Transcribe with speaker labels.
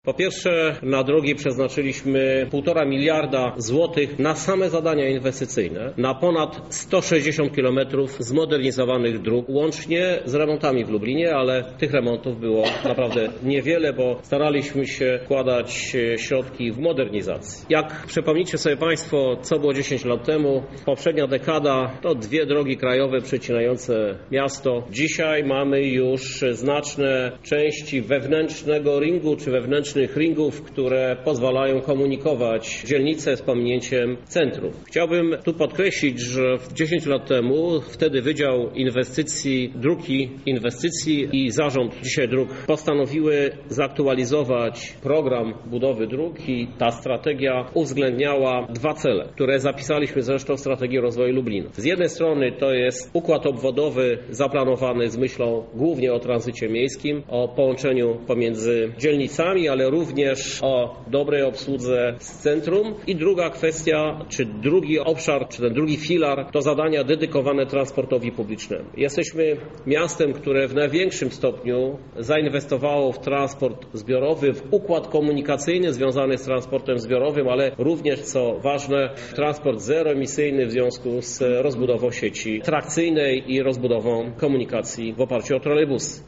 Speaker 1: Po pierwsze, na drogi przeznaczyliśmy 1,5 miliarda złotych na same zadania inwestycyjne, na ponad 160 km zmodernizowanych dróg, łącznie z remontami w Lublinie, ale tych remontów było naprawdę niewiele, bo staraliśmy się wkładać środki w modernizację. Jak przypomnicie sobie Państwo, co było 10 lat temu, poprzednia dekada to 2 drogi krajowe przecinające miasto. Dzisiaj mamy już znaczne części wewnętrznego ringu czy wewnętrznych ringów, które pozwalają komunikować dzielnice z pominięciem centrum. Chciałbym tu podkreślić, że 10 lat temu wtedy Wydział Inwestycji i Zarząd Dzisiaj Dróg postanowiły zaktualizować program budowy dróg i ta strategia uwzględniała 2 cele, które zapisaliśmy zresztą w strategii rozwoju Lublina. Z jednej strony to jest układ obwodowy zaplanowany z myślą głównie o tranzycie miejskim, o połączeniu pomiędzy dzielnicami, ale również o dobrej obsłudze z centrum. I druga kwestia, czy drugi obszar, czy ten drugi filar, to zadania dedykowane transportowi publicznemu. Jesteśmy miastem, które w największym stopniu zainwestowało w transport zbiorowy, w układ komunikacyjny związany z transportem zbiorowym, ale również, co ważne, w transport zeroemisyjny w związku z rozbudową sieci trakcyjnej i rozbudową komunikacji w oparciu o trolejbusy.